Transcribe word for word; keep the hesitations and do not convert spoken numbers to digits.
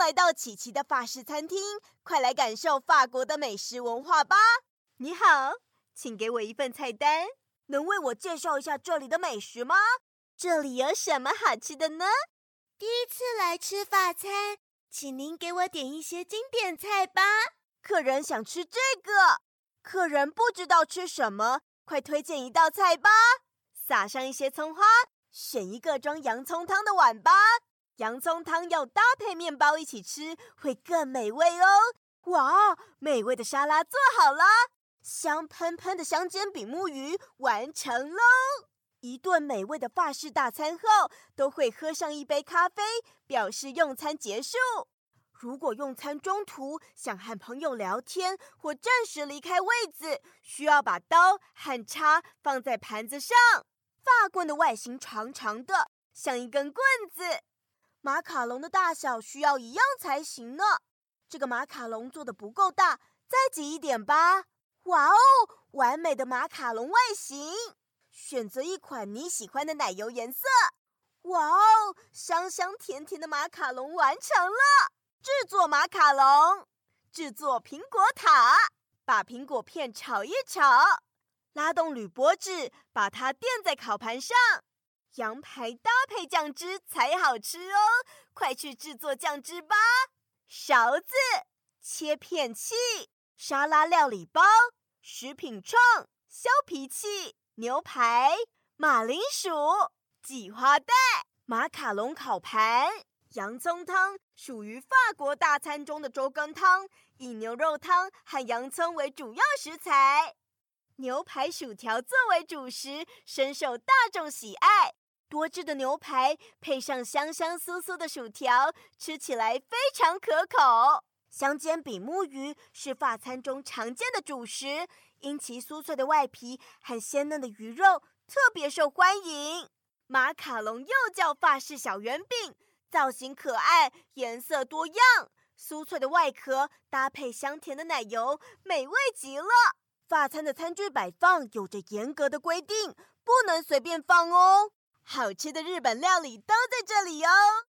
来到琪琪的法式餐厅，快来感受法国的美食文化吧！你好，请给我一份菜单，能为我介绍一下这里的美食吗？这里有什么好吃的呢？ 第一次来吃法餐，请您给我点一些经典菜吧。 客人想吃这个，客人不知道吃什么，快推荐一道菜吧！撒上一些葱花，选一个装洋葱汤的碗吧。洋葱汤要搭配面包一起吃，会更美味哦！哇，美味的沙拉做好了，香喷喷的香煎比目鱼完成喽！一顿美味的法式大餐后，都会喝上一杯咖啡，表示用餐结束。如果用餐中途想和朋友聊天或暂时离开位子，需要把刀和叉放在盘子上。法棍的外形长长的，像一根棍子。马卡龙的大小需要一样才行呢。这个马卡龙做得不够大，再挤一点吧。哇哦，完美的马卡龙外形！选择一款你喜欢的奶油颜色。哇哦，香香甜甜的马卡龙完成了。制作马卡龙，制作苹果塔，把苹果片炒一炒，拉动铝箔纸，把它垫在烤盘上。羊排搭配酱汁才好吃哦，快去制作酱汁吧。勺子、切片器、沙拉料理包、食品创、削皮器、牛排、马铃薯、挤花袋、马卡龙烤盘。洋葱汤属于法国大餐中的粥羹汤，以牛肉汤和洋葱为主要食材。牛排薯条作为主食，深受大众喜爱。多汁的牛排配上香香酥酥的薯条，吃起来非常可口。香煎比目鱼是法餐中常见的主食，因其酥脆的外皮和鲜嫩的鱼肉特别受欢迎。马卡龙又叫法式小圆饼，造型可爱，颜色多样，酥脆的外壳搭配香甜的奶油，美味极了。法餐的餐具摆放有着严格的规定，不能随便放哦。好吃的日本料理都在这里哦。